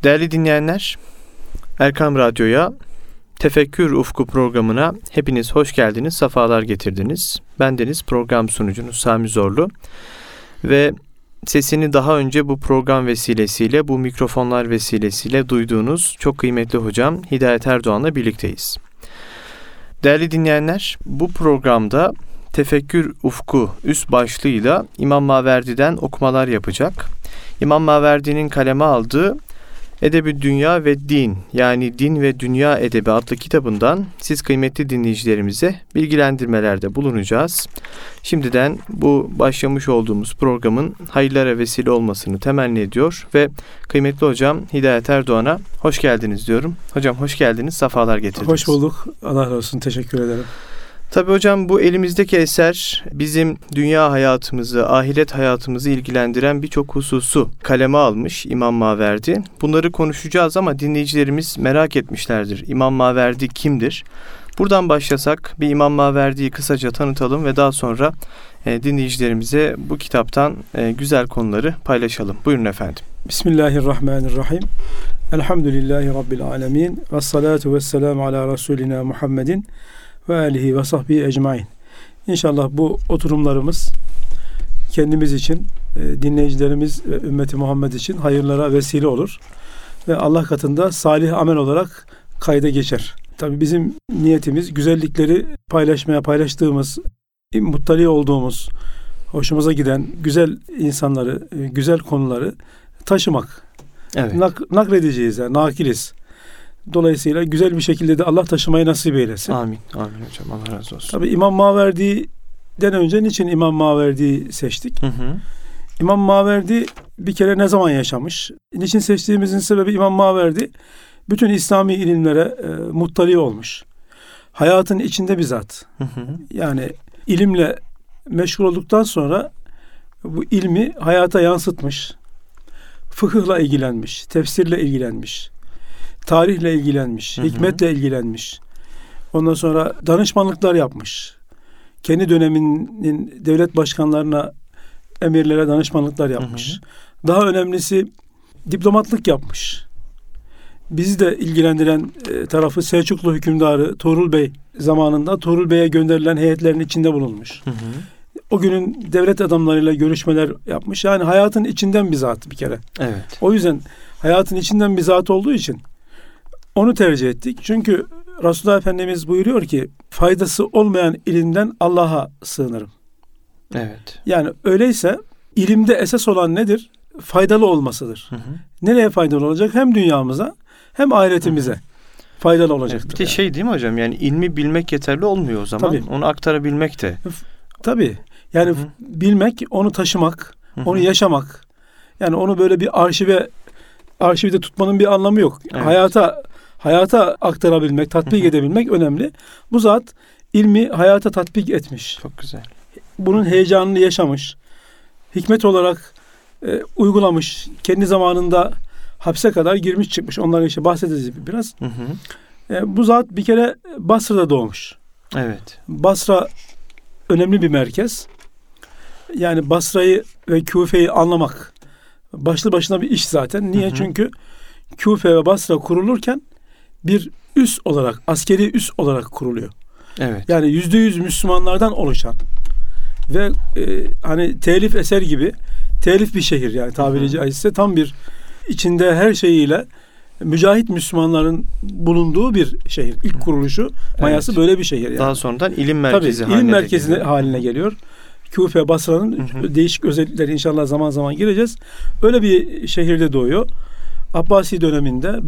Değerli dinleyenler, Erkam Radyo'ya, Tefekkür Ufku programına hepiniz hoş geldiniz, sefalar getirdiniz. Bendeniz program sunucunuz Sami Zorlu ve sesini daha önce bu program vesilesiyle, bu mikrofonlar vesilesiyle duyduğunuz çok kıymetli hocam Hidayet Erdoğan'la birlikteyiz. Değerli dinleyenler, bu programda Tefekkür Ufku üst başlığıyla İmam Maverdi'den okumalar yapacak. İmam Maverdi'nin kaleme aldığı Edeb-i Dünya ve Din, yani Din ve Dünya Edebi adlı kitabından siz kıymetli dinleyicilerimize bilgilendirmelerde bulunacağız. Şimdiden bu başlamış olduğumuz programın hayırlara vesile olmasını temenni ediyor ve kıymetli hocam Hidayet Erdoğan'a hoş geldiniz diyorum. Hocam hoş geldiniz, sefalar getirdiniz. Hoş bulduk. Allah razı olsun. Teşekkür ederim. Tabii hocam, bu elimizdeki eser bizim dünya hayatımızı, ahiret hayatımızı ilgilendiren birçok hususu kaleme almış İmam Maverdi. Bunları konuşacağız ama dinleyicilerimiz merak etmişlerdir. İmam Maverdi kimdir? Buradan başlasak bir İmam Maverdi'yi kısaca tanıtalım ve daha sonra dinleyicilerimize bu kitaptan güzel konuları paylaşalım. Buyurun efendim. Bismillahirrahmanirrahim. Elhamdülillahi Rabbil alemin. Vessalatu vesselamu ala Resulina Muhammedin ve alihi ve sahbihi ecmain. İnşallah bu oturumlarımız kendimiz için, dinleyicilerimiz ve ümmeti Muhammed için hayırlara vesile olur. Ve Allah katında salih amel olarak kayda geçer. Tabii bizim niyetimiz güzellikleri paylaştığımız, muttali olduğumuz, hoşumuza giden güzel insanları, güzel konuları taşımak. Evet. Nakledeceğiz, yani nakiliz. Dolayısıyla güzel bir şekilde de Allah taşımayı nasip eylesin. Amin. Amin hocam. Allah razı olsun. Tabii İmam Maverdi'den önce niçin İmam Maverdi'yi seçtik? İmam Maverdi bir kere ne zaman yaşamış? Niçin seçtiğimizin sebebi İmam Maverdi bütün İslami ilimlere muttali olmuş. Hayatın içinde bir zat. Yani ilimle meşgul olduktan sonra bu ilmi hayata yansıtmış. Fıkıhla ilgilenmiş, tefsirle ilgilenmiş, tarihle ilgilenmiş, hikmetle ilgilenmiş. Ondan sonra danışmanlıklar yapmış. Kendi döneminin devlet başkanlarına, emirlere danışmanlıklar yapmış. Daha önemlisi diplomatlık yapmış. Bizi de ilgilendiren tarafı Selçuklu hükümdarı Tuğrul Bey zamanında Tuğrul Bey'e gönderilen heyetlerin içinde bulunmuş. O günün devlet adamlarıyla görüşmeler yapmış. Yani hayatın içinden bir zat bir kere. Evet. O yüzden hayatın içinden bir zat olduğu için onu tercih ettik. Çünkü Resulullah Efendimiz buyuruyor ki faydası olmayan ilimden Allah'a sığınırım. Evet. Yani öyleyse ilimde esas olan nedir? Faydalı olmasıdır. Nereye faydalı olacak? Hem dünyamıza hem ahiretimize faydalı olacaktır. Bir de değil mi hocam? Yani ilmi bilmek yeterli olmuyor o zaman. Tabii. Onu aktarabilmek de. Tabii. Yani bilmek, onu taşımak, onu yaşamak. Yani onu böyle bir arşivde tutmanın bir anlamı yok. Evet. Hayata aktarabilmek, tatbik edebilmek önemli. Bu zat ilmi hayata tatbik etmiş. Çok güzel. Bunun heyecanını yaşamış. Hikmet olarak uygulamış. Kendi zamanında hapse kadar girmiş çıkmış. Onları işte bahsedeceğiz biraz. Bu zat bir kere Basra'da doğmuş. Evet. Basra önemli bir merkez. Yani Basra'yı ve Küfe'yi anlamak başlı başına bir iş zaten. Niye? Çünkü Küfe ve Basra kurulurken bir üs olarak, askeri üs olarak kuruluyor. Evet. Yani %100 Müslümanlardan oluşan ve hani telif eser gibi telif bir şehir, yani tabiri caizse tam bir içinde her şeyiyle mücahit Müslümanların bulunduğu bir şehir. İlk kuruluşu, mayası böyle bir şehir. Yani. Daha sonradan ilim merkezi haline geliyor. Küfe, Basra'nın değişik özellikleri inşallah zaman zaman gireceğiz. Öyle bir şehirde doğuyor. Abbasi döneminde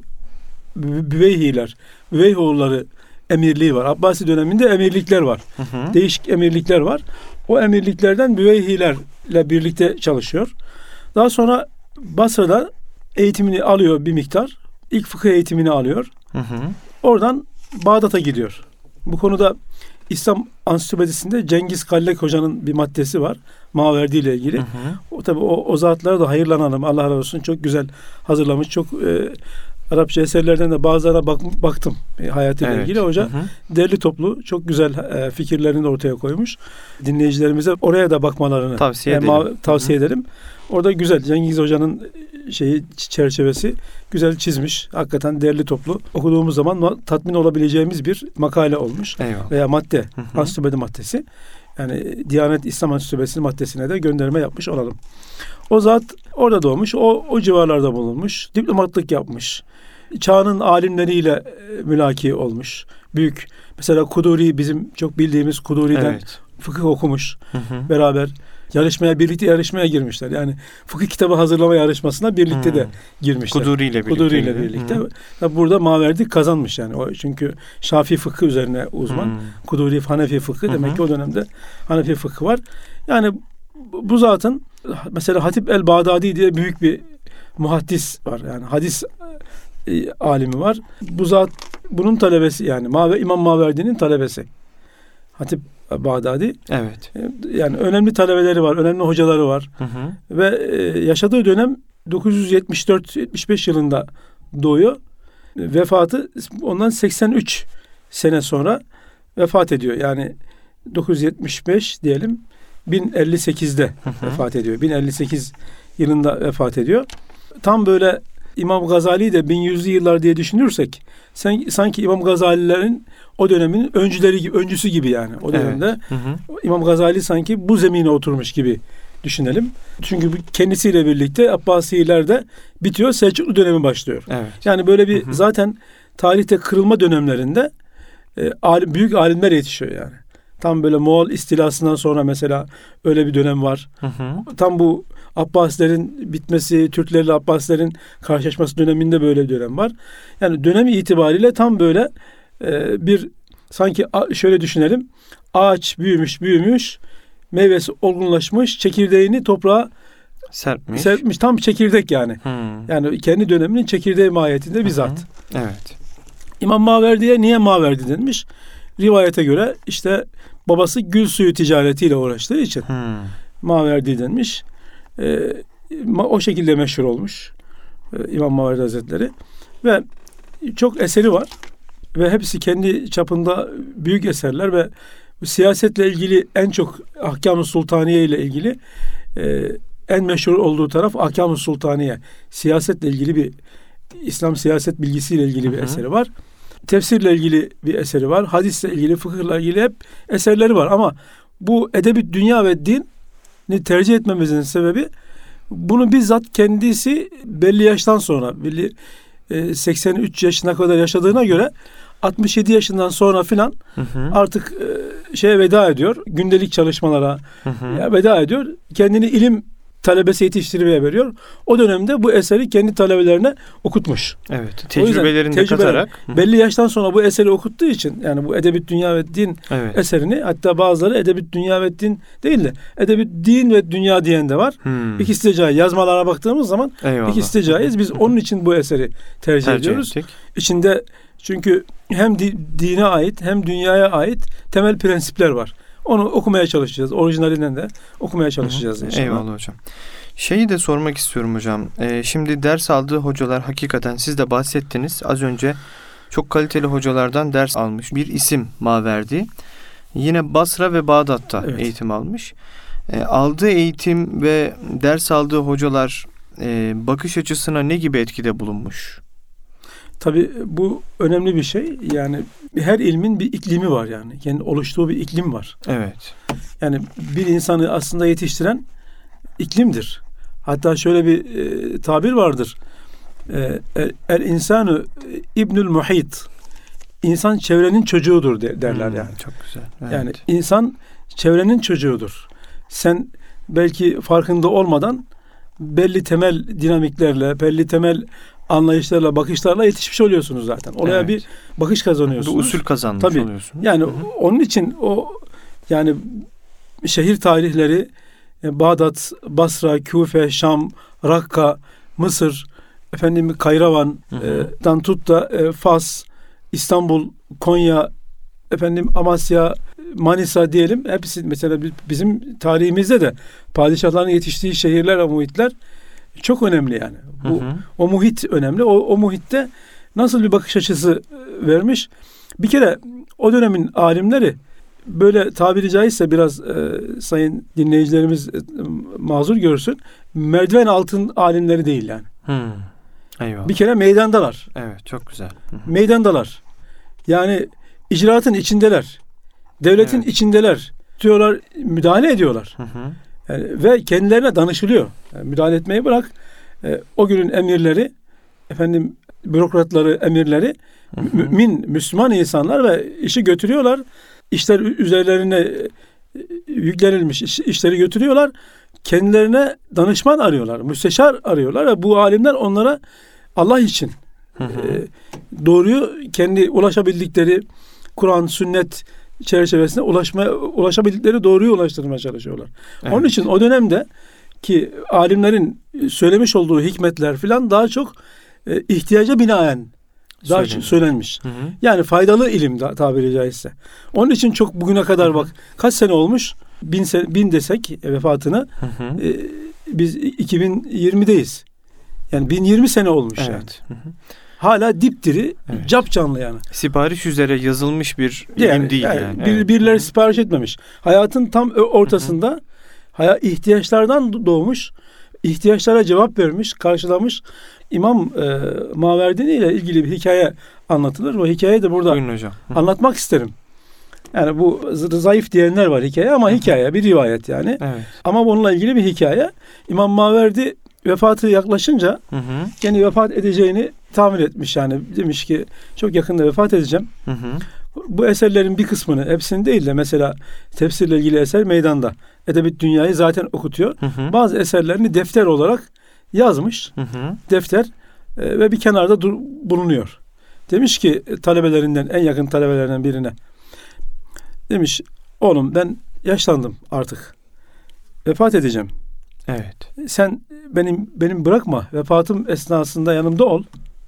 Büveyhoğulları emirliği var. Abbasi döneminde emirlikler var. Değişik emirlikler var. O emirliklerden Büveyhilerle birlikte çalışıyor. Daha sonra Basra'da eğitimini alıyor bir miktar. İlk fıkıh eğitimini alıyor. Oradan Bağdat'a gidiyor. Bu konuda İslam Ansiklopedisinde Cengiz Kallek Hoca'nın bir maddesi var. Maverdi ile ilgili. O tabii o zatlara da hayırlanalım. Allah razı olsun. Çok güzel hazırlamış. Çok Arapça eserlerden de bazılarına baktım hayatıyla ilgili. Hoca derli toplu çok güzel fikirlerini de ortaya koymuş. Dinleyicilerimize oraya da bakmalarını tavsiye ederim. Orada güzel Cengiz Hoca'nın çerçevesi güzel çizmiş. Hakikaten derli toplu okuduğumuz zaman tatmin olabileceğimiz bir makale olmuş. Eyvallah. Veya madde, ansiklopedi maddesi. Yani Diyanet İslam Ansiklopedisi maddesine de gönderme yapmış olalım. O zat orada doğmuş, o civarlarda bulunmuş, diplomatlık yapmış. Çağının alimleriyle mülaki olmuş. Büyük, mesela Kuduri, bizim çok bildiğimiz Kuduri'den fıkıh okumuş. Beraber birlikte yarışmaya girmişler. Yani fıkıh kitabı hazırlama yarışmasına birlikte de girmişler. Kuduri ile birlikte. Burada Maverdi kazanmış yani. Çünkü Şafii fıkhı üzerine uzman. Kuduri Hanefi fıkhı, demek ki o dönemde Hanefi fıkhı var. Yani bu zatın mesela Hatip el-Bağdadi diye büyük bir muhaddis var. Yani hadis alimi var. Bu zat bunun talebesi, yani İmam Maverdi'nin talebesi. Hatip Bağdadi. Evet. Yani önemli talebeleri var, önemli hocaları var. Ve yaşadığı dönem 974-75 yılında doğuyor. Vefatı ondan 83 sene sonra vefat ediyor. Yani 975 diyelim, 1058'de vefat ediyor. 1058 yılında vefat ediyor. Tam böyle İmam Gazali de 1100'lü yıllar diye düşünürsek, sanki İmam Gazalilerin o dönemin öncüsü gibi yani. O dönemde İmam Gazali sanki bu zemine oturmuş gibi düşünelim. Çünkü kendisiyle birlikte Abbasiler de bitiyor, Selçuklu dönemi başlıyor. Evet. Yani böyle bir zaten tarihte kırılma dönemlerinde büyük alimler yetişiyor yani. Tam böyle Moğol istilasından sonra mesela öyle bir dönem var. Tam bu Abbasilerin bitmesi, Türklerle Abbasilerin karşılaşması döneminde böyle bir dönem var. Yani dönem itibariyle tam böyle bir, sanki şöyle düşünelim. Ağaç büyümüş, meyvesi olgunlaşmış, çekirdeğini toprağa serpmiş. Tam çekirdek yani. Yani kendi döneminin çekirdeği mahiyetinde bir zat. Evet. İmam Maverdi'ye niye Maverdi denmiş? Rivayete göre işte babası gül suyu ticaretiyle uğraştığı için Maverdi denmiş. O şekilde meşhur olmuş İmam Maverdi Hazretleri. Ve çok eseri var. Ve hepsi kendi çapında büyük eserler ve siyasetle ilgili, en çok Ahkâm-ı Sultaniye ile ilgili en meşhur olduğu taraf Ahkâm-ı Sultaniye. Siyasetle ilgili bir, İslam siyaset bilgisiyle ilgili bir eseri var. Tefsirle ilgili bir eseri var. Hadisle ilgili, fıkıhla ilgili hep eserleri var. Ama bu Edebü Dünya ve Din'i tercih etmemizin sebebi, bunu bizzat kendisi belli yaştan sonra, 83 yaşına kadar yaşadığına göre 67 yaşından sonra filan artık veda ediyor. Gündelik çalışmalara veda ediyor. Kendini ilim talebesi yetiştirmeye veriyor. O dönemde bu eseri kendi talebelerine okutmuş. Evet. Tecrübelerini de katarak. Belli yaştan sonra bu eseri okuttuğu için, yani bu Edebü Dünya ve Din eserini, hatta bazıları Edebü Dünya ve Din değil de Edebü Din ve Dünya diyen de var. İkisi de caiz. Yazmalara baktığımız zaman ikisi de caiz. Biz onun için bu eseri tercih ediyoruz. İçinde çünkü hem dine ait hem dünyaya ait temel prensipler var. Onu okumaya çalışacağız. Orijinalinden de okumaya çalışacağız inşallah. Eyvallah hocam. Şeyi de sormak istiyorum hocam. Şimdi ders aldığı hocalar, hakikaten siz de bahsettiniz. Az önce çok kaliteli hocalardan ders almış bir isim Maverdi. Yine Basra ve Bağdat'ta eğitim almış. Aldığı eğitim ve ders aldığı hocalar bakış açısına ne gibi etkide bulunmuş? Tabii bu önemli bir şey. Yani her ilmin bir iklimi var yani. Kendi oluştuğu bir iklim var. Evet. Yani bir insanı aslında yetiştiren iklimdir. Hatta şöyle bir tabir vardır. El insanu ibnül muhit. İnsan çevrenin çocuğudur derler yani. Çok güzel. Evet. Yani insan çevrenin çocuğudur. Sen belki farkında olmadan belli temel dinamiklerle, belli temel anlayışlarla, bakışlarla yetişmiş oluyorsunuz zaten. Olaya bir bakış kazanıyorsunuz. Bir usul kazanmış oluyorsunuz. Yani onun için yani şehir tarihleri, Bağdat, Basra, Küfe, Şam, Rakka, Mısır, Kayravan'dan tut da Fas, İstanbul, Konya, Amasya, Manisa diyelim. Hepsi mesela bizim tarihimizde de padişahların yetiştiği şehirler ve muhitler çok önemli yani. O muhit önemli. O muhitte nasıl bir bakış açısı vermiş? Bir kere o dönemin alimleri böyle tabiri caizse biraz sayın dinleyicilerimiz mazur görsün. Merdiven altın alimleri değil yani. Eyvallah. Bir kere meydandalar. Evet, çok güzel. Meydandalar. Yani icraatın içindeler. Devletin içindeler. Diyorlar, müdahale ediyorlar. Yani, ve kendilerine danışılıyor. Yani müdahale etmeyi bırak. O günün emirleri, bürokratları, emirleri mümin, Müslüman insanlar ve işi götürüyorlar. İşler üzerlerine yüklenilmiş işleri götürüyorlar. Kendilerine danışman arıyorlar, müsteşar arıyorlar ve bu alimler onlara Allah için doğruyu kendi ulaşabildikleri Kur'an, sünnet çerçevesinde ulaşabildikleri doğruyu ulaştırmaya çalışıyorlar. Evet. Onun için o dönemde ki alimlerin söylemiş olduğu hikmetler filan daha çok ihtiyaca binaen daha söylenmiş. Yani faydalı ilim tabiri caizse. Onun için çok bugüne kadar bak kaç sene olmuş? 1000 desek vefatını biz 2020'deyiz. Yani 1020 sene olmuş yani. Hala dipdiri, capcanlı yani. Sipariş üzere yazılmış bir ilim değil yani. Birileri sipariş etmemiş. Hayatın tam ortasında ihtiyaçlardan doğmuş, ihtiyaçlara cevap vermiş, karşılamış. İmam Maverdini ile ilgili bir hikaye anlatılır. O hikayeyi de burada anlatmak isterim. Yani bu zayıf diyenler var hikaye ama hikaye bir rivayet yani. Evet. Ama bununla ilgili bir hikaye. İmam Maverdi vefatı yaklaşınca kendi vefat edeceğini tahmin etmiş yani. Demiş ki çok yakında vefat edeceğim. Bu eserlerin bir kısmını, hepsini değil de mesela tefsirle ilgili eser meydanda. Edebiyat Dünya'yı zaten okutuyor. Bazı eserlerini defter olarak yazmış. Defter ve bir kenarda bulunuyor. Demiş ki talebelerinden, en yakın talebelerinden birine. Demiş, oğlum ben yaşlandım artık. Vefat edeceğim. Evet. Sen benim bırakma. Vefatım esnasında yanımda ol.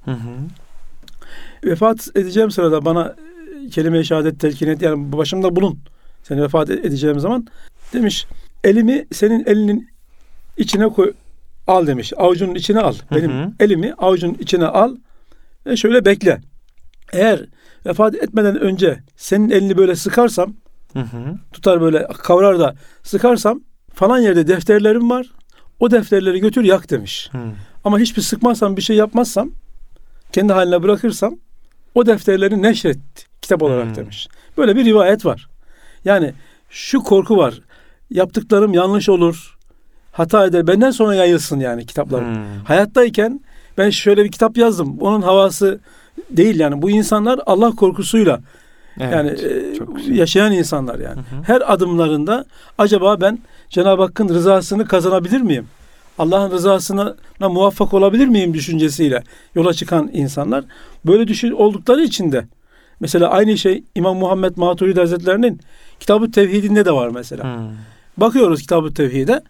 Vefat edeceğim sırada bana kelime-i şehadet telkin et. Yani başımda bulun. Seni vefat edeceğim zaman. Demiş, elimi senin elinin içine koy. Al demiş. Avucunun içine al. Benim elimi avucunun içine al. Ve şöyle bekle. Eğer vefat etmeden önce senin elini böyle sıkarsam, tutar böyle kavrar da sıkarsam falan yerde defterlerim var. O defterleri götür yak demiş. Ama hiçbir sıkmazsam, bir şey yapmazsam, kendi haline bırakırsam o defterleri neşret kitap olarak demiş. Böyle bir rivayet var. Yani şu korku var. Yaptıklarım yanlış olur. Hata eder. Benden sonra yayılsın yani kitaplarım. Hayattayken ben şöyle bir kitap yazdım. Onun havası değil yani. Bu insanlar Allah korkusuyla yani yaşayan insanlar yani. Her adımlarında acaba ben Cenab-ı Hakk'ın rızasını kazanabilir miyim? Allah'ın rızasına muvaffak olabilir miyim düşüncesiyle yola çıkan insanlar. Böyle oldukları için de mesela aynı şey İmam Muhammed Maturidi Hazretleri'nin Kitab-ı Tevhid'inde de var mesela. Bakıyoruz Kitab-ı Tevhid'e.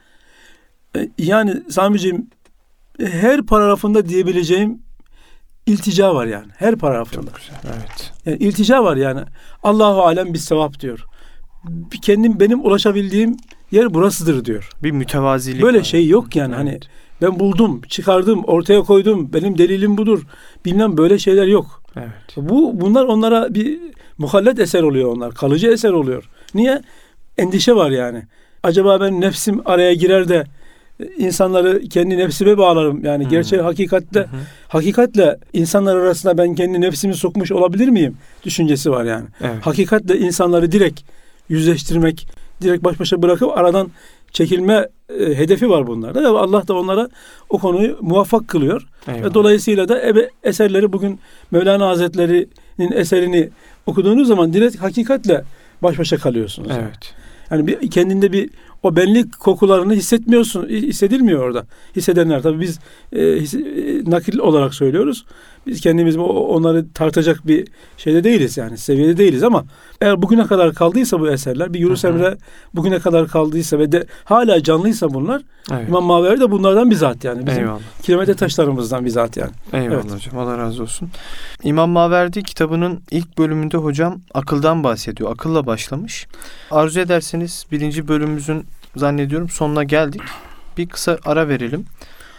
Yani Sami'ciğim her paragrafında diyebileceğim iltica var yani. Her paragrafında. Çok güzel. Evet. Yani iltica var yani. Allahu alem bis sevap diyor. Benim ulaşabildiğim yer burasıdır diyor. Bir mütevazilik. Böyle şey yok yani. Hani ben buldum, çıkardım, ortaya koydum. Benim delilim budur. Bilmem böyle şeyler yok. Evet. Bunlar onlara bir muhallet eser oluyor onlar. Kalıcı eser oluyor. Niye? Endişe var yani. Acaba ben nefsim araya girer de insanları kendi nefsime bağlarım. Yani gerçek hakikatle insanlar arasında ben kendi nefsimi sokmuş olabilir miyim? Düşüncesi var yani. Evet. Hakikatle insanları direkt yüzleştirmek, direkt baş başa bırakıp aradan çekilme hedefi var bunlarda. Ve Allah da onlara o konuyu muvaffak kılıyor. Eyvallah. Ve dolayısıyla da eserleri bugün Mevlana Hazretleri'nin eserini okuduğunuz zaman direkt hakikatle baş başa kalıyorsunuz. Evet. Yani kendinde bir o benlik kokularını hissedilmiyor orada. Hissedenler tabii biz nakil olarak söylüyoruz. Biz kendimiz onları tartacak bir şeyde değiliz yani seviyede değiliz ama eğer bugüne kadar kaldıysa bu eserler bir Yunus Emre bugüne kadar kaldıysa ve de hala canlıysa bunlar İmam Maverdi de bunlardan bir zat yani. Bizim kilometre taşlarımızdan bir zat yani. Eyvallah hocam. Allah razı olsun. İmam Maverdi kitabının ilk bölümünde hocam akıldan bahsediyor. Akılla başlamış. Arzu ederseniz 1. bölümümüzün zannediyorum sonuna geldik. Bir kısa ara verelim.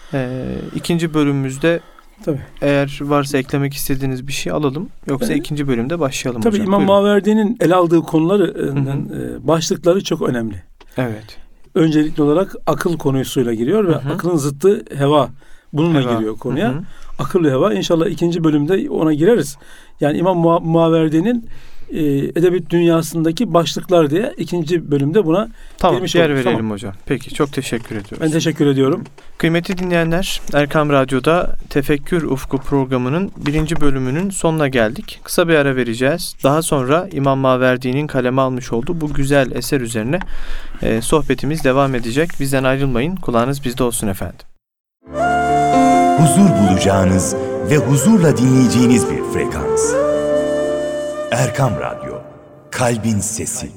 İkinci bölümümüzde tabii, eğer varsa eklemek istediğiniz bir şey alalım. Yoksa ikinci bölümde başlayalım tabii hocam. İmam Buyurun. Maverdi'nin ele aldığı konuların başlıkları çok önemli. Evet. Öncelikli olarak akıl konusuyla giriyor ve akılın zıttı heva. Bununla giriyor konuya. Akıl ve heva. İnşallah ikinci bölümde ona gireriz. Yani İmam Maverdi'nin edebiyat dünyasındaki başlıklar diye ikinci bölümde buna girmiş yer olduk. verelim hocam. Peki, çok teşekkür ediyoruz. Ben teşekkür ediyorum. Kıymetli dinleyenler, Erkam Radyo'da Tefekkür Ufku programının 1. bölümünün sonuna geldik. Kısa bir ara vereceğiz. Daha sonra İmam Maverdi'nin kaleme almış olduğu bu güzel eser üzerine sohbetimiz devam edecek. Bizden ayrılmayın. Kulağınız bizde olsun efendim. Huzur bulacağınız ve huzurla dinleyeceğiniz bir frekans. Erkam Radyo, Kalbin Sesi.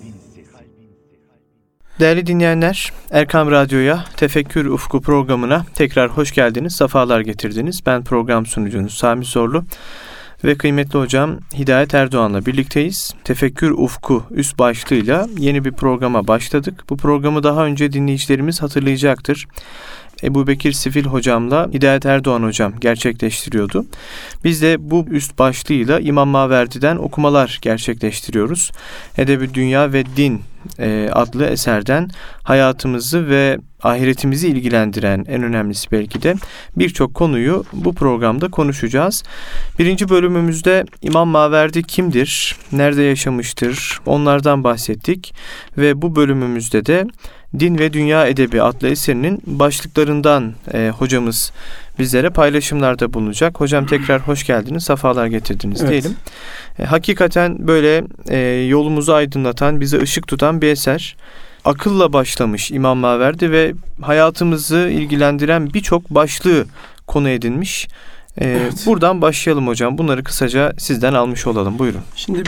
Değerli dinleyenler, Erkam Radyo'ya Tefekkür Ufku programına tekrar hoş geldiniz, sefalar getirdiniz. Ben program sunucunuz Sami Zorlu ve kıymetli hocam Hidayet Erdoğan'la birlikteyiz. Tefekkür Ufku üst başlığıyla yeni bir programa başladık. Bu programı daha önce dinleyicilerimiz hatırlayacaktır. Ebu Bekir Sifil hocamla Hidayet Erdoğan hocam gerçekleştiriyordu. Biz de bu üst başlığıyla İmam Maverdi'den okumalar gerçekleştiriyoruz. Edebi Dünya ve Din adlı eserden hayatımızı ve ahiretimizi ilgilendiren, en önemlisi belki de birçok konuyu bu programda konuşacağız. 1. bölümümüzde İmam Maverdi kimdir, nerede yaşamıştır, onlardan bahsettik ve bu bölümümüzde de Din ve Dünya Edebi adlı eserinin başlıklarından hocamız bizlere paylaşımlarda bulunacak. Hocam tekrar hoş geldiniz, sefalar getirdiniz diyelim. Hakikaten böyle yolumuzu aydınlatan, bize ışık tutan bir eser. Akılla başlamış İmam Maverdi ve hayatımızı ilgilendiren birçok başlığı konu edinmiş. Buradan başlayalım hocam. Bunları kısaca sizden almış olalım. Buyurun. Şimdi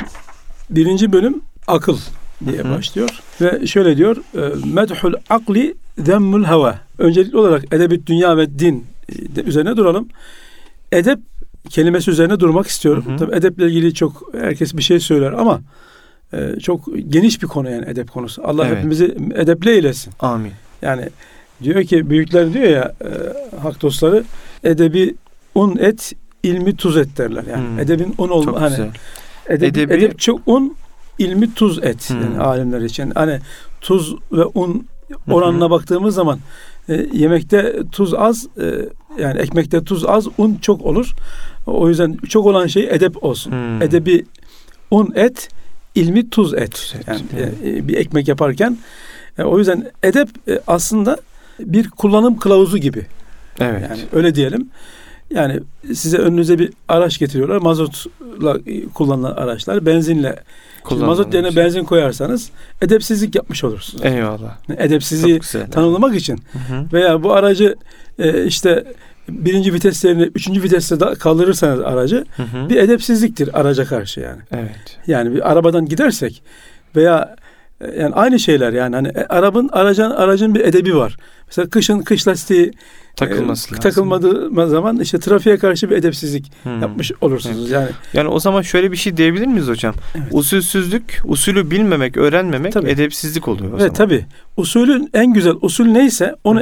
1. bölüm akıl diye başlıyor ve şöyle diyor: medhul akli zemmul heva. Öncelikli olarak edebiyat dünya ve din üzerine duralım. Edep kelimesi üzerine durmak istiyorum. Tabii edeple ilgili çok herkes bir şey söyler ama çok geniş bir konu yani edep konusu. Allah hepimizi edepli eylesin. Amin. Yani diyor ki büyükler diyor ya hak dostları, edebi un et, ilmi tuz et derler. Yani edebin un olma hani edep çok un, ilmi tuz et yani alimler için. Hani tuz ve un oranına baktığımız zaman yemekte tuz az, yani ekmekte tuz az, un çok olur. O yüzden çok olan şey edep olsun. Edebi un et, ilmi tuz et. Yani bir ekmek yaparken o yüzden edep aslında bir kullanım kılavuzu gibi. Evet. Yani öyle diyelim. Yani size önünüze bir araç getiriyorlar. Mazotla kullanılan araçlar, benzinle. Mazot yerine benzin koyarsanız edepsizlik yapmış olursunuz. Eyvallah. Edepsizliği tanımlamak için. Veya bu aracı işte 1. viteslerini 3. viteste kaldırırsanız aracı bir edepsizliktir araca karşı yani. Evet. Yani bir arabadan gidersek veya yani aynı şeyler yani hani aracın bir edebi var. Mesela kışın kış lastiği takılmadığı zaman işte trafiğe karşı bir edepsizlik yapmış olursunuz yani. Yani o zaman şöyle bir şey diyebilir miyiz hocam? Evet. Usulsüzlük, usulü bilmemek, öğrenmemek edepsizlik oluyor o zaman. Evet tabii. Usulün en güzel usul neyse onu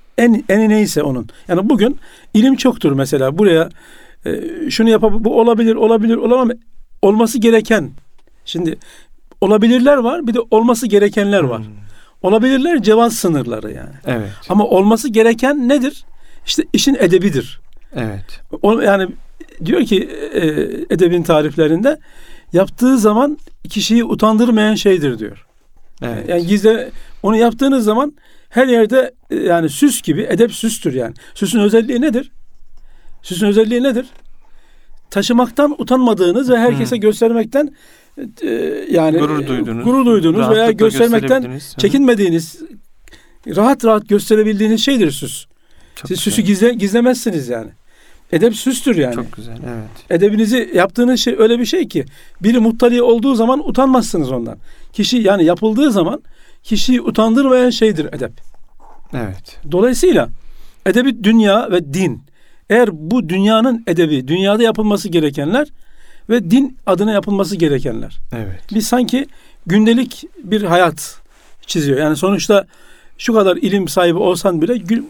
en neyse onun. Yani bugün ilim çoktur mesela. Buraya şunu bu olabilir, olamaz. Olması gereken. Şimdi olabilirler var, bir de olması gerekenler var. Olabilirler cevaz sınırları yani. Evet. Ama olması gereken nedir? İşte işin edebidir. Evet. Yani diyor ki edebin tariflerinde yaptığı zaman kişiyi utandırmayan şeydir diyor. Evet. Yani onu yaptığınız zaman her yerde yani süs gibi, edep süstür yani. Süsün özelliği nedir? Süsün özelliği nedir? Taşımaktan utanmadığınız ve herkese göstermekten yani gurur duyduğunuz veya göstermekten çekinmediğiniz, rahat gösterebildiğiniz şeydir süs. Siz süsü gizlemezsiniz yani. Edep süstür yani. Çok güzel, evet. Edebinizi yaptığınız şey öyle bir şey ki biri muttali olduğu zaman utanmazsınız ondan. Kişi yani yapıldığı zaman kişiyi utandırmayan şeydir edep. Evet. Dolayısıyla edebi dünya ve din. Eğer bu dünyanın edebi, dünyada yapılması gerekenler ve din adına yapılması gerekenler. Evet. Biz sanki gündelik bir hayat çiziyor. Yani sonuçta şu kadar ilim sahibi olsan bile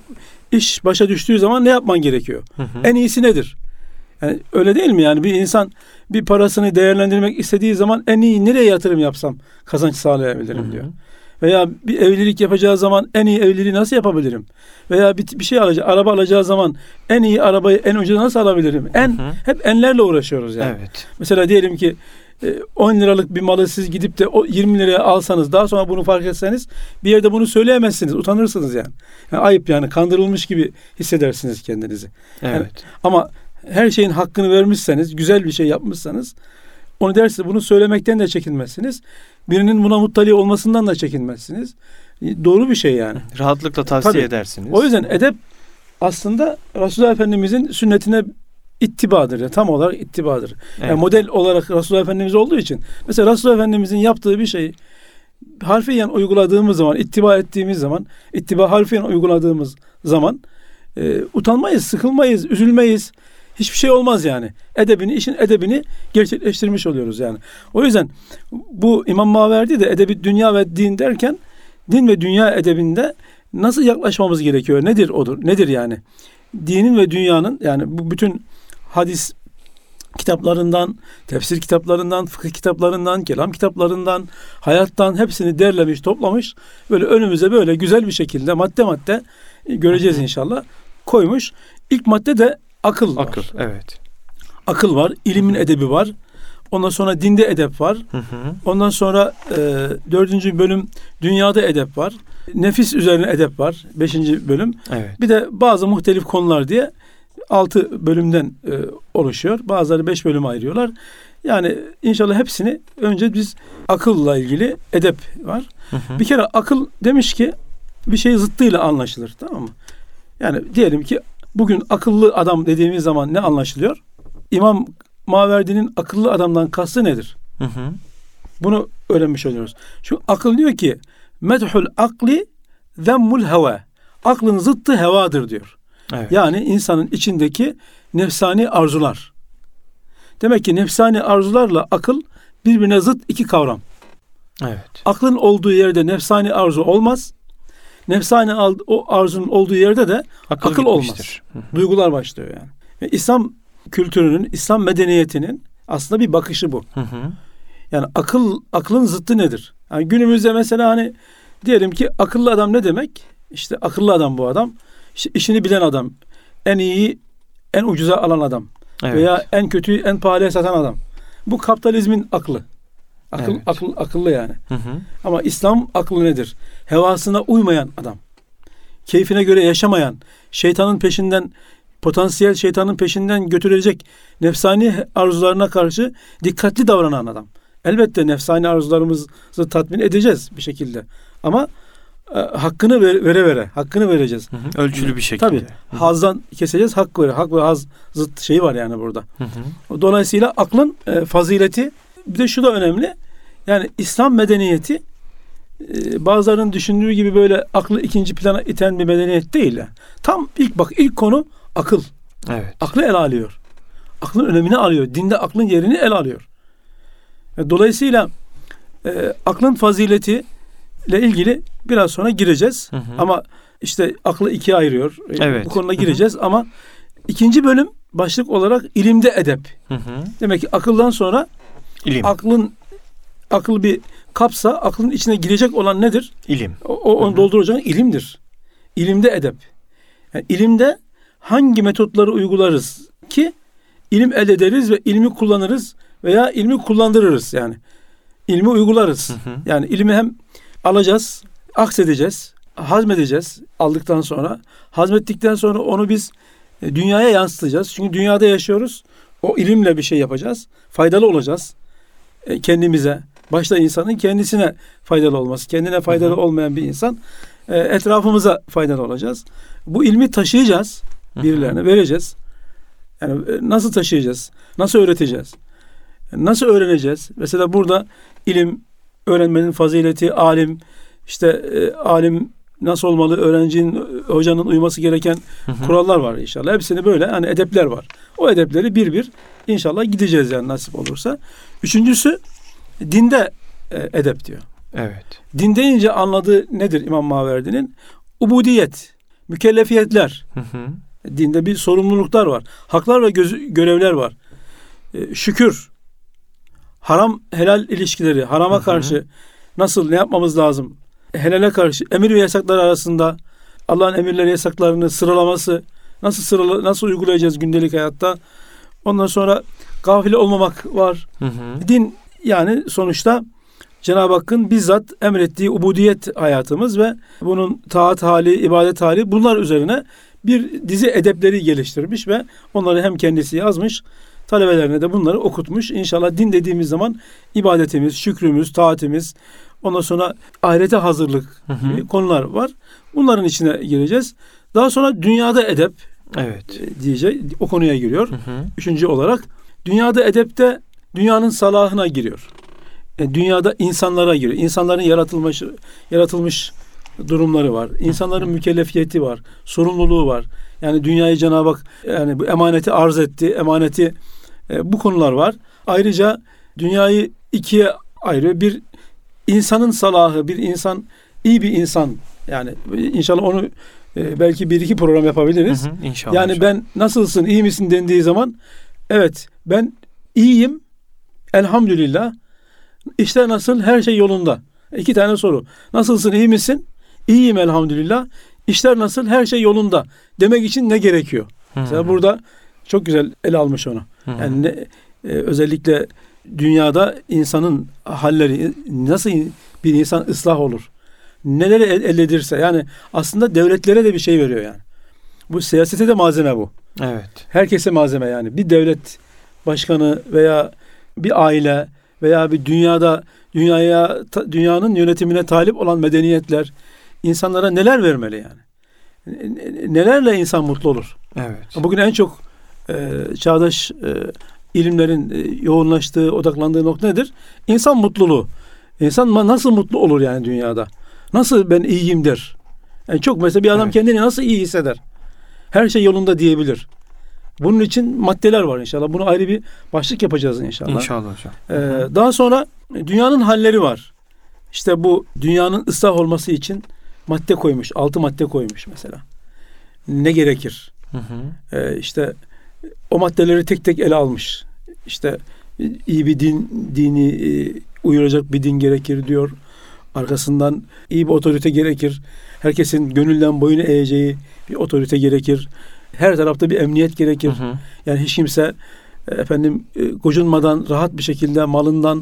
iş başa düştüğü zaman ne yapman gerekiyor? En iyisi nedir? Yani öyle değil mi? Yani bir insan bir parasını değerlendirmek istediği zaman en iyi nereye yatırım yapsam kazanç sağlayabilirim diyor. Veya bir evlilik yapacağı zaman en iyi evliliği nasıl yapabilirim? Veya bir şey araba alacağı zaman en iyi arabayı en ucuza nasıl alabilirim? Hep enlerle uğraşıyoruz yani. Evet. Mesela diyelim ki 10 liralık bir malı siz gidip de o 20 liraya alsanız, daha sonra bunu fark etseniz bir yerde bunu söyleyemezsiniz. Utanırsınız yani. Ayıp yani, kandırılmış gibi hissedersiniz kendinizi. Evet. Yani, ama her şeyin hakkını vermişseniz, güzel bir şey yapmışsanız onu dersiniz. Bunu söylemekten de çekinmezsiniz. Birinin buna muttali olmasından da çekinmezsiniz. Doğru bir şey yani. Rahatlıkla tavsiye edersiniz. O yüzden edep aslında Resulullah Efendimizin sünnetine ittibadır. Yani tam olarak ittibadır. Evet. Yani model olarak Resulullah Efendimiz olduğu için. Mesela Resulullah Efendimizin yaptığı bir şeyi harfiyen uyguladığımız zaman, ittiba ettiğimiz zaman, ittiba harfiyen uyguladığımız zaman utanmayız, sıkılmayız, üzülmeyiz. Hiçbir şey olmaz yani. İşin edebini gerçekleştirmiş oluyoruz yani. O yüzden bu İmam Maverdi de edebi dünya ve din derken, din ve dünya edebinde nasıl yaklaşmamız gerekiyor? Nedir odur? Nedir yani? Dinin ve dünyanın, yani bu bütün hadis kitaplarından, tefsir kitaplarından, fıkıh kitaplarından, kelam kitaplarından, hayattan hepsini derlemiş, toplamış. Böyle önümüze böyle güzel bir şekilde madde madde göreceğiz inşallah. Koymuş. İlk madde de akıl var. Akıl, evet. Akıl var, ilimin edebi var. Ondan sonra dinde edep var. Ondan sonra 4. bölüm dünyada edep var. Nefis üzerine edep var. 5. bölüm. Evet. Bir de bazı muhtelif konular diye 6 bölümden oluşuyor. Bazıları 5 bölüme ayırıyorlar. Yani inşallah hepsini önce biz akılla ilgili edep var. Bir kere akıl demiş ki bir şey zıttıyla anlaşılır. Tamam mı? Yani diyelim ki bugün akıllı adam dediğimiz zaman ne anlaşılıyor? İmam Maverdi'nin akıllı adamdan kastı nedir? Bunu öğrenmiş oluyoruz. Şu akıl diyor ki medhul akli zemmul heva. Aklın zıttı hevadır diyor. Evet. Yani insanın içindeki nefsani arzular. Demek ki nefsani arzularla akıl birbirine zıt iki kavram. Evet. Aklın olduğu yerde nefsani arzu olmaz. Nefsani o arzunun olduğu yerde de akıl olmaz. Duygular başlıyor yani. Ve İslam kültürünün, İslam medeniyetinin aslında bir bakışı bu. Yani aklın zıttı nedir? Yani günümüzde mesela hani diyelim ki akıllı adam ne demek? İşte akıllı adam bu adam. İşte işini bilen adam. En iyi, en ucuza alan adam. Evet. Veya en kötüyü en pahalıya satan adam. Bu kapitalizmin aklı. Evet. Akıllı yani. Ama İslam aklı nedir? Hevasına uymayan adam. Keyfine göre yaşamayan, potansiyel şeytanın peşinden götürecek nefsani arzularına karşı dikkatli davranan adam. Elbette nefsani arzularımızı tatmin edeceğiz bir şekilde. Ama hakkını hakkını vereceğiz. Ölçülü bir şekilde. Tabii. Hazdan keseceğiz, hak verir. Hak ve haz zıt şeyi var yani burada. Dolayısıyla aklın fazileti, bir de şu da önemli. Yani İslam medeniyeti bazılarının düşündüğü gibi böyle aklı ikinci plana iten bir medeniyet değil. Yani. Tam ilk konu akıl. Evet. Aklı ele alıyor. Aklın önemini alıyor. Dinde aklın yerini ele alıyor. Dolayısıyla aklın fazileti ile ilgili biraz sonra gireceğiz. Ama işte aklı ikiye ayırıyor. Evet. Bu konuda gireceğiz ama ikinci bölüm başlık olarak ilimde edep. Demek ki akıldan sonra İlim. Akıl bir kapsa, aklın içine girecek olan nedir? İlim. Onu dolduracak ilimdir. İlimde edep. Yani ilimde hangi metotları uygularız ki ilim elde ederiz ve ilmi kullanırız veya ilmi kullandırırız yani. İlmi uygularız. Yani ilmi hem alacağız, aksedeceğiz, hazmedeceğiz aldıktan sonra. Hazmettikten sonra onu biz dünyaya yansıtacağız. Çünkü dünyada yaşıyoruz. O ilimle bir şey yapacağız. Faydalı olacağız. Kendimize, başta insanın kendisine faydalı olması. Kendine faydalı olmayan bir insan etrafımıza faydalı olacağız. Bu ilmi taşıyacağız. Birilerine vereceğiz. Yani nasıl taşıyacağız? Nasıl öğreteceğiz? Nasıl öğreneceğiz? Mesela burada ilim öğrenmenin fazileti, alim alim nasıl olmalı? Öğrencinin, hocanın uyması gereken kurallar var inşallah. Hepsini böyle hani edepler var. O edepleri bir inşallah gideceğiz yani nasip olursa. Üçüncüsü dinde edep diyor. Evet. Din deyince anladığı nedir İmam Maverdi'nin? Ubudiyet. mükellefiyetler. Dinde bir sorumluluklar var. Haklar ve görevler var. Şükür, haram helal ilişkileri, harama karşı nasıl, ne yapmamız lazım? Helale karşı emir ve yasaklar arasında Allah'ın emirleri, yasaklarını sıralaması, nasıl uygulayacağız gündelik hayatta? Ondan sonra gafil olmamak var. Din yani sonuçta Cenab-ı Hakk'ın bizzat emrettiği ubudiyet hayatımız ve bunun taat hali, ibadet hali, bunlar üzerine bir dizi edepleri geliştirmiş ve onları hem kendisi yazmış, talebelerine de bunları okutmuş. İnşallah din dediğimiz zaman ibadetimiz, şükrümüz, taatimiz, ondan sonra ahirete hazırlık gibi konular var. Bunların içine gireceğiz. Daha sonra dünyada edep diyecek, o konuya giriyor. Üçüncü olarak dünyada edepte dünyanın salahına giriyor. Dünyada insanlara giriyor. İnsanların yaratılmış durumları var. İnsanların mükellefiyeti var. Sorumluluğu var. Yani dünyayı Cenab-ı Hak yani bu emaneti arz etti. Emaneti bu konular var. Ayrıca dünyayı ikiye ayırıyor. Bir insanın salahı, bir insan iyi bir insan. Yani inşallah onu belki bir iki program yapabiliriz. İnşallah. Yani ben nasılsın, iyi misin dendiği zaman evet ben iyiyim. Elhamdülillah. İşler nasıl? Her şey yolunda. 2 tane soru. Nasılsın? İyi misin? İyiyim elhamdülillah. İşler nasıl? Her şey yolunda. Demek için ne gerekiyor? Mesela burada çok güzel ele almış onu. Yani özellikle dünyada insanın halleri, nasıl bir insan ıslah olur? Neleri elde edirse, yani aslında devletlere de bir şey veriyor yani. Bu siyasete de malzeme bu. Evet. Herkese malzeme yani. Bir devlet başkanı veya bir aile veya bir dünyanın yönetimine talip olan medeniyetler insanlara neler vermeli yani? Nelerle insan mutlu olur? Evet. Bugün en çok çağdaş ilimlerin yoğunlaştığı, odaklandığı nokta nedir? İnsan mutluluğu. İnsan nasıl mutlu olur yani dünyada? Nasıl ben iyiyim der? Yani çok mesela bir adam kendini nasıl iyi hisseder? Her şey yolunda diyebilir. Bunun için maddeler var inşallah. Bunu ayrı bir başlık yapacağız inşallah. İnşallah hocam. Daha sonra dünyanın halleri var. İşte bu dünyanın ıslah olması için madde koymuş. 6 madde koymuş mesela. Ne gerekir? İşte o maddeleri tek tek ele almış. İşte iyi bir dini uyuracak bir din gerekir diyor. Arkasından iyi bir otorite gerekir. Herkesin gönülden boyun eğeceği bir otorite gerekir. Her tarafta bir emniyet gerekir. Yani hiç kimse gocunmadan rahat bir şekilde malından,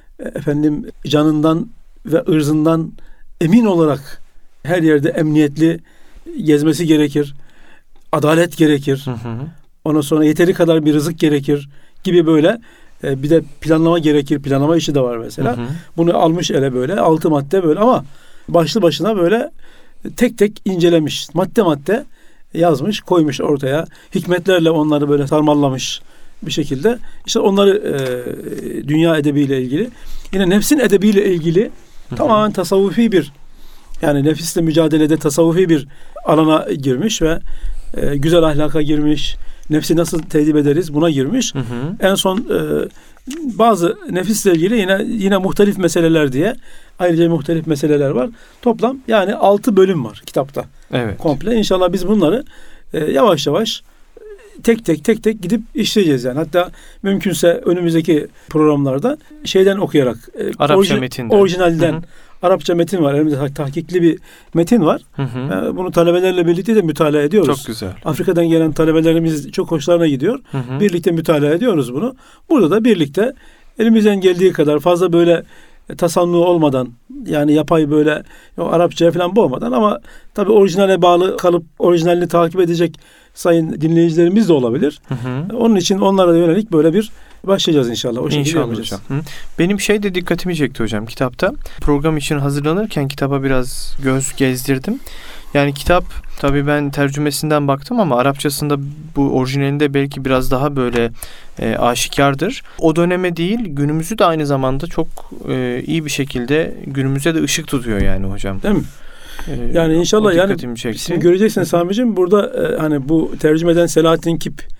canından ve ırzından emin olarak her yerde emniyetli gezmesi gerekir. Adalet gerekir. Ondan sonra yeteri kadar bir rızık gerekir gibi böyle bir de planlama gerekir. Planlama işi de var mesela. Bunu almış ele böyle 6 madde böyle ama başlı başına böyle tek tek incelemiş. Madde madde yazmış, koymuş ortaya. Hikmetlerle onları böyle sarmallamış bir şekilde. İşte onları dünya edebiyle ilgili. Yine nefsin edebiyle ilgili tamamen tasavvufi bir, yani nefisle mücadelede tasavvufi bir alana girmiş ve güzel ahlaka girmiş. Nefsi nasıl tedbir ederiz? Buna girmiş. En son bazı nefisle ilgili yine muhtelif meseleler diye ayrıca muhtelif meseleler var. Toplam yani 6 bölüm var kitapta. Evet. Komple. İnşallah biz bunları yavaş yavaş tek tek gidip işleyeceğiz yani. Hatta mümkünse önümüzdeki programlarda şeyden okuyarak Arapça metinden. Orijinalden Arapça metin var. Elimizde tahkikli bir metin var. Bunu talebelerle birlikte de mütalaa ediyoruz. Çok güzel. Afrika'dan gelen talebelerimiz çok hoşlarına gidiyor. Birlikte mütalaa ediyoruz bunu. Burada da birlikte elimizden geldiği kadar fazla böyle tasannuğu olmadan, yani yapay böyle Arapçaya falan boğmadan ama tabii orijinale bağlı kalıp orijinalini takip edecek sayın dinleyicilerimiz de olabilir. Onun için onlara yönelik böyle bir başlayacağız inşallah. O şekilde yapacağız. Hocam. Benim de dikkatimi çekti hocam kitapta. Program için hazırlanırken kitaba biraz göz gezdirdim. Yani kitap tabii ben tercümesinden baktım ama Arapçasında bu orijinalinde belki biraz daha böyle aşikardır. O döneme değil günümüzü de aynı zamanda çok iyi bir şekilde günümüze de ışık tutuyor yani hocam. Değil mi? Yani inşallah yani çekti. Şimdi göreceksin Sami'cim burada hani bu tercümeden Selahattin Kip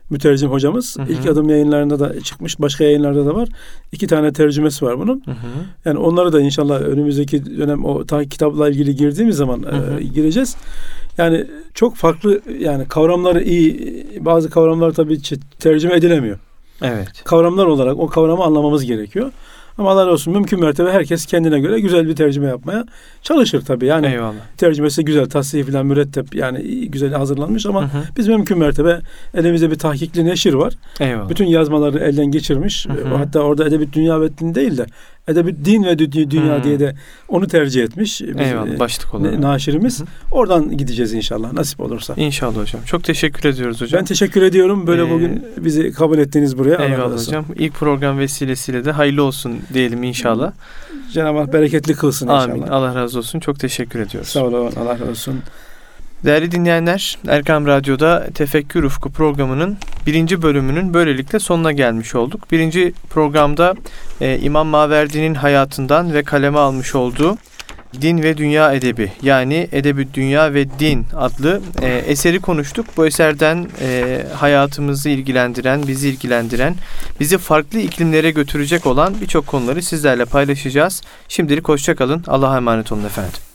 mütercim hocamız. İlk Adım yayınlarında da çıkmış. Başka yayınlarda da var. 2 tane tercümesi var bunun. Yani onları da inşallah önümüzdeki dönem o kitapla ilgili girdiğimiz zaman gireceğiz. Yani çok farklı, yani kavramları iyi. Bazı kavramlar tabii tercüme edilemiyor. Evet. Kavramlar olarak o kavramı anlamamız gerekiyor. Ama Allah olsun, mümkün mertebe herkes kendine göre güzel bir tercüme yapmaya çalışır tabii. Yani eyvallah. Tercümesi güzel, tasnif falan mürettep, yani güzel hazırlanmış ama biz mümkün mertebe elimizde bir tahkikli neşir var. Eyvallah. Bütün yazmaları elden geçirmiş. Hatta orada Edebiyat Dünya ve Din değil de Edebiyat Din ve Dünya diye de onu tercih etmiş. Eyvallah, başlık olarak. Naşirimiz. Oradan gideceğiz inşallah, nasip olursa. İnşallah hocam. Çok teşekkür ediyoruz hocam. Ben teşekkür ediyorum. Böyle bugün bizi kabul ettiğiniz buraya. Eyvallah hocam. İlk program vesilesiyle de hayırlı olsun diyelim inşallah. Cenab-ı Hak bereketli kılsın inşallah. Amin. Allah razı olsun. Çok teşekkür ediyoruz. Sağ olun. Allah razı olsun. Değerli dinleyenler, Erkam Radyo'da Tefekkür Ufku programının 1. bölümünün böylelikle sonuna gelmiş olduk. 1. programda İmam Maverdi'nin hayatından ve kaleme almış olduğu Din ve Dünya Edebi, yani Edebü Dünya ve Din adlı eseri konuştuk. Bu eserden hayatımızı ilgilendiren, bizi ilgilendiren, bizi farklı iklimlere götürecek olan birçok konuları sizlerle paylaşacağız. Şimdilik hoşça kalın. Allah'a emanet olun efendim.